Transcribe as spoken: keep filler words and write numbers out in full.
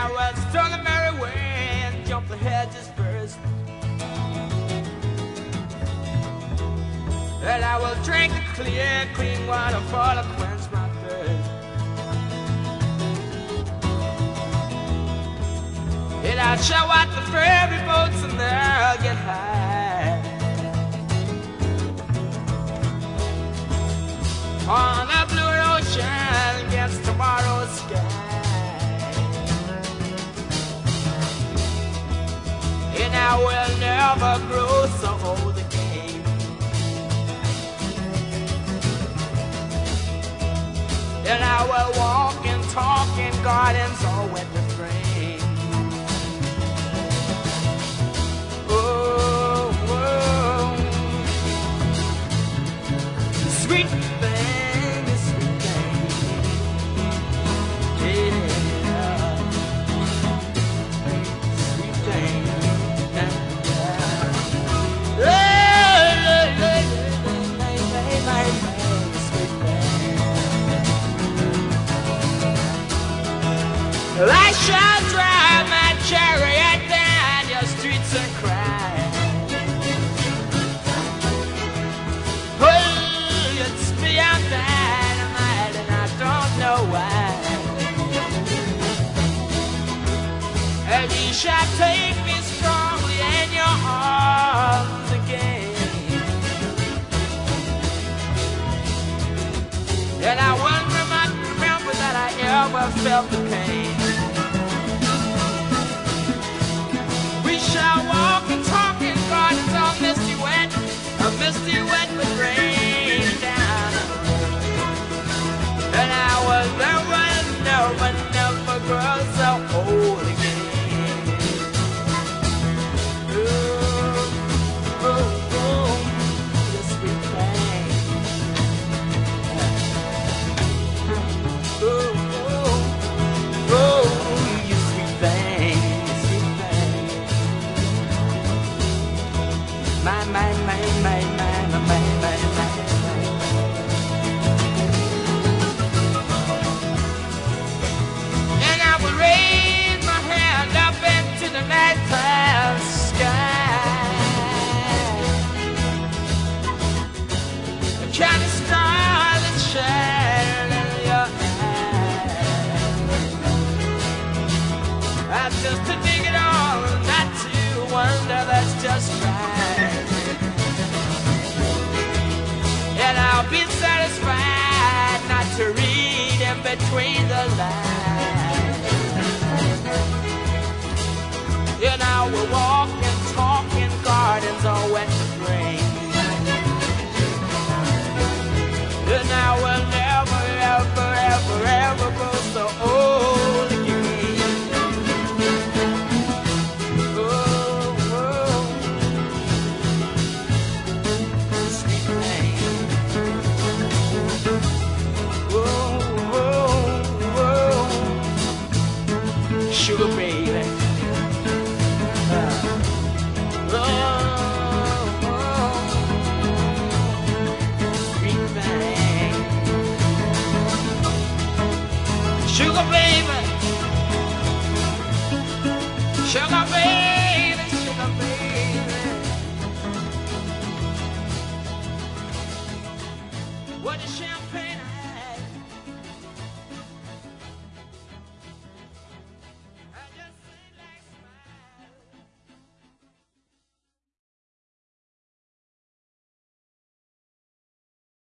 I will stroll the merry way and jump the hedges first. And I will drink the clear, clean water for to quench my thirst. And I'll show out the ferry boats and they'll get high on the blue ocean against tomorrow's sky. And I will never grow so old again. And I will walk and talk in gardens all wet with rain. Oh, oh. Sweet thing, sweet thing. Yeah. Sweet thing. I shall drive my chariot down your streets and cry. Oh, it's beyond dynamite and I don't know why. And you shall take me strongly in your arms again. And I will not remember that I ever felt the pain. We shall walk and talk in gardens all misty wet, a misty wet with rain down. And I will never, never, never grow so old again. Oh, oh, oh, the sweet thing. Oh, oh, oh, you sweet thing, sweet thing. My, my, my, my, my, my, my, my, my. And I will raise my hand up into the nighttime sky. And count the stars that shine in your eyes. I'm just to dig it all, not to wonder, that's just right. And I'll be satisfied not to read in between the lines. And I will walk and talk in gardens all wet with rain. And I will never, ever, ever, ever grow so old again. Oh, oh, sweet thing. Oh, oh, oh, sugar baby. Uh, oh, oh, sweet thing. Sugar baby, sugar baby.